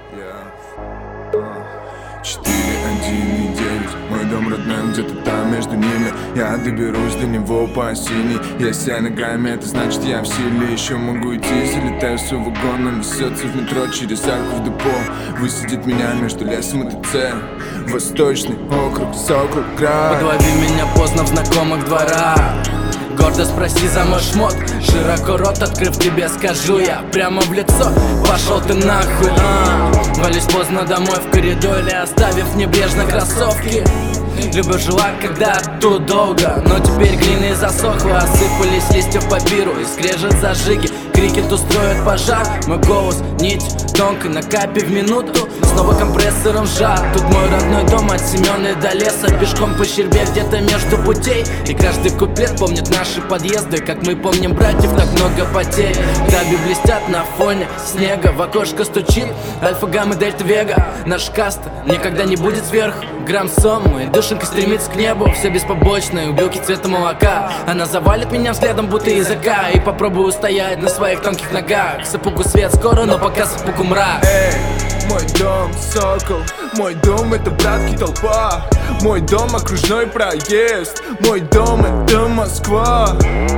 4, 1 и 9. Мой дом родной где-то там между ними. Я доберусь до него по осени. Если я ногами, это значит я в силе. Еще могу идти, залетаю в свой вагон. Он несется в метро через арку в депо. Высадит меня между лесом и ТЦ. Восточный округ, Сокол-Град. Подлови меня поздно в знакомых дворах. Гордо спроси за мой шмот. Широко рот открыв, тебе скажу я прямо в лицо: пошел ты нахуй. Валюсь поздно домой в коридоре, оставив небрежно кроссовки. Люблю жила, когда тут долго, но теперь глины засохло. Осыпались листья в папиру и скрежет зажиги. Крикет устроит пожар. Мой голос нить тонкой на капе в минуту. Снова компрессором жар. Тут мой родной дом от Семёна до леса. Пешком по щербе где-то между путей. И каждый куплет помнит наши подъезды, как мы помним братьев, так много потерь. Таби блестят на фоне снега. В окошко стучит Альфа, Гамма, Дельта, Вега. Наш каста никогда не будет сверху. Грамм соммы, душенька стремится к небу. Все без побочной, убилки цвета молока. Она завалит меня взглядом будто языка. И попробую устоять на своих тонких ногах. Сапугу свет скоро, но пока сапугу мрак. Эй, мой дом Сокол. Мой дом это, братки, толпа. Мой дом окружной проезд. Мой дом это Москва.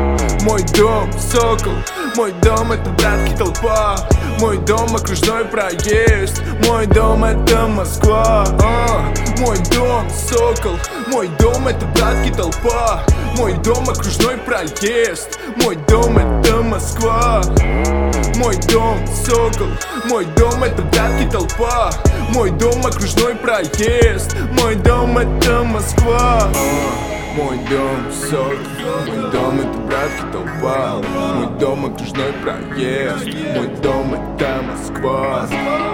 Мой дом Сокол. Мой дом это, братки, толпа. Мой дом окружной проезд. Мой дом это Москва. Мой дом Сокол. Мой дом это, братки, толпа. Мой дом окружной проезд. Мой дом это Москва. Мой дом Сокол. Мой дом это, братки, толпа. Мой дом окружной проезд. Мой дом это Москва. Мой дом Сокол. Мой дом это, братки, толпа. Мой дом окружной проезд. Мой дом это Москва.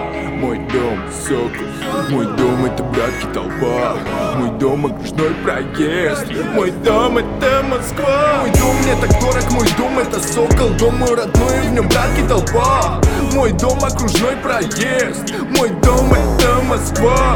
Мой дом Сокол. Мой дом это, братки, толпа. Мой дом окружной проезд. Мой дом это Москва. Мой дом мне так дорог, мой дом это Сокол. Дом мой родной, в нем братки, толпа. Мой дом окружной проезд. Мой дом это Москва.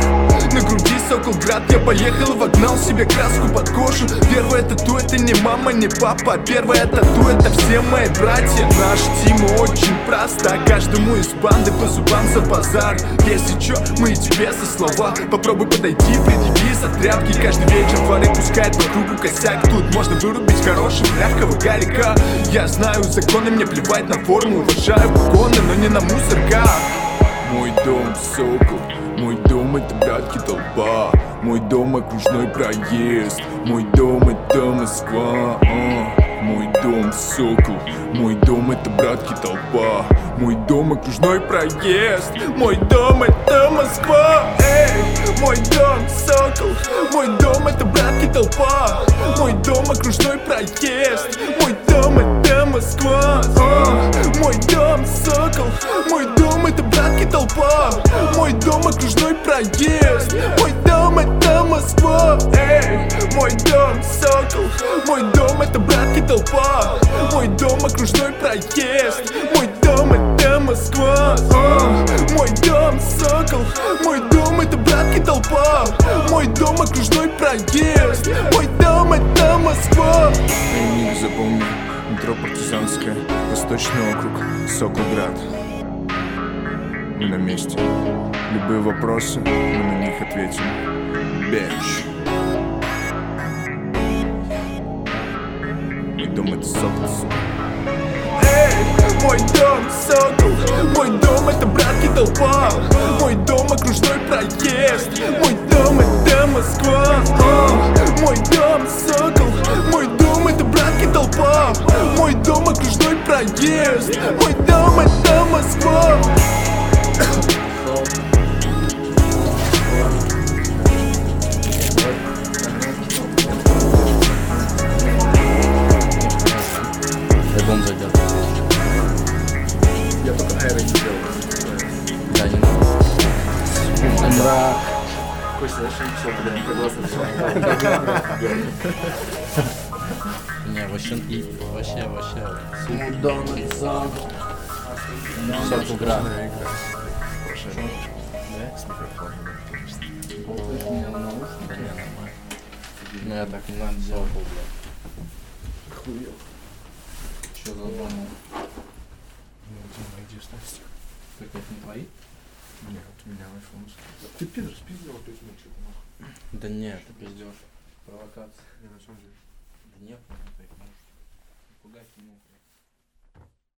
На груди Сокол-Град, я поехал, вогнал себе краску под кожу. Первое тату это не мама, не папа. Первое тату это все мои братья. Наш тим очень проста, каждому из банды по зубам за базар. Если чё, мы тебе за слова. Попробуй подойти, предъяви за тряпки. Каждый вечер фары пускает по кругу косяк. Тут можно вырубить хорошего мягкого гарика. Я знаю законы, мне плевать на форму. Уважаю погоны, но не на мусорках. Мой дом Сокол. Мой дом это, братки, толпа. Мой дом окружной проезд. Мой дом это Москва. Мой дом Сокол. Мой дом это, братки, толпа. Мой дом окружной проезд. Мой дом это Москва. Эй, мой дом Сокол. Мой дом это, братки, толпа. Мой дом окружной проезд. Мой дом это Москва. Мой дом Сокол. Мой дом это, братки, толпа. Мой дом окружной проезд. Мой дом это Москва. Эй, мой дом Сокол. Мой дом это, братки, толпа. Мой дом окружной проезд. Мой дом это Москва. Мой дом Сокол. Мой дом это, братки, толпа. Мой дом окружной проезд. Мой дом это Москва. Ник, запомни, метро Партизанская, Восточный округ, Сокол-Град. Мы на месте. Любые вопросы, мы на них ответим. Бэч. Мой дом это Сокол. Эй, мой дом Сокол. Мой дом это, братки, толпа. Мой дом окружной проезд. Мой дом это Москва. Мой дом Сокол. Мой дом это, братки, толпа. Мой дом окружной проезд. Мой дом это Москва. Альбом зайдет. Я только аэро не делал. Да, не надо. Мрак. Костя, я что ничего, Не, вообще. Дом это Сокол-Град. Да не, нормально. Ну я так не надо, Сокол, блядь. Хуёв. Чё за дом? Где ставить? Так это не твои? Нет, у меня iPhone. Ты пидор, спиздил опять мучил, нахуй. Да нет, ты пиздешь. Провокация. Не, на самом деле. Да нет, ну, так может. Пугать не мог.